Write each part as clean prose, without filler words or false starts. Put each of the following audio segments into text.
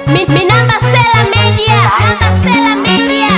Minamba Sela Media. Minamba Sela Media.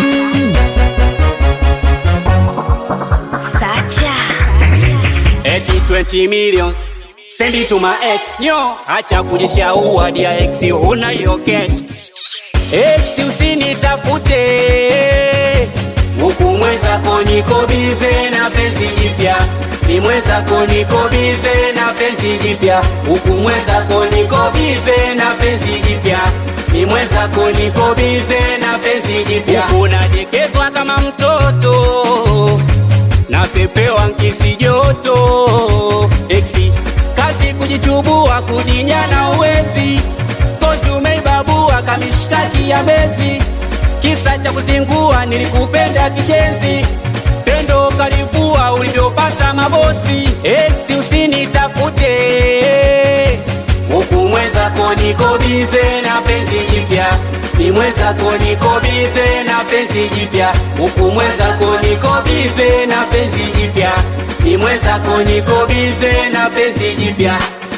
Sacha. Eti 20 million send it to my ex. Yo, acha kujishaua dia ex, una hiyo cash. Ex usinitafute, huku mwenzako niko bize na penzi jipya. Ni mwenzako niko bize na penzi jipya. Huku mwenzako niko bize na penzi jipya. Ni mwenzako niko bize na penzi jipya. Unadekezwa kama mtoto, napepewa nkisi joto. Exi kazi kujichubua, kujinyana uwezi. Kozi umeibabua kamishkaki ya bezi. Kisa cha kuzingua nilikupenda kishenzi. Pendo kalivua ulivyopata mabosi. Exi usinitafute, huku mwenzako niko bize na penzi jipya. Ni mwenzako niko bize na penzi jipya. Huku mwenzako niko bize na penzi jipya. Ni mwenzako niko bize na penzi jipya.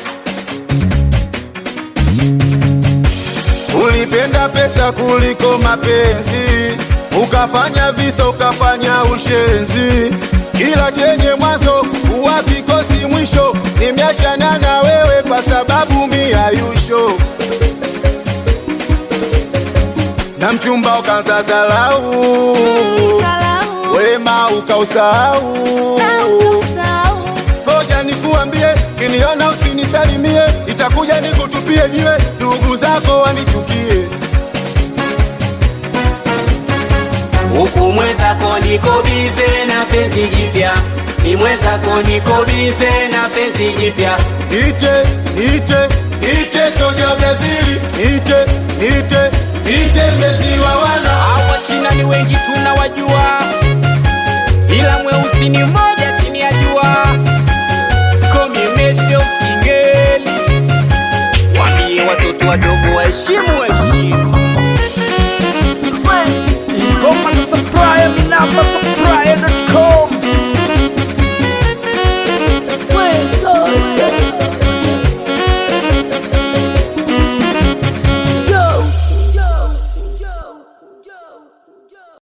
Ulipenda pesa kuliko mapenzi, ukafanya visa ukafanya ushenzi. Kila chenye mwanzo huwa kikosi mwisho. Nimeachana na wewe kwa sababu miayusho, na mchumba ukaanza salau, wema ukausahau. Ngoja nikuambie, kiniona usinisalimie, itakuja nikutupie jiwe, ndugu zako wanichukie. Huku mwenzako niko bize na penzi jipya. Ni mwenzako niko bize na penzi jipya. Ite soja Brazili, ite mlezi wa wana. Hawa China ni wengi tunawajua, ila mweusi ni moja chini ya jua. Komi Messi of Singeli, wambie watoto wadogo waheshimu heshima.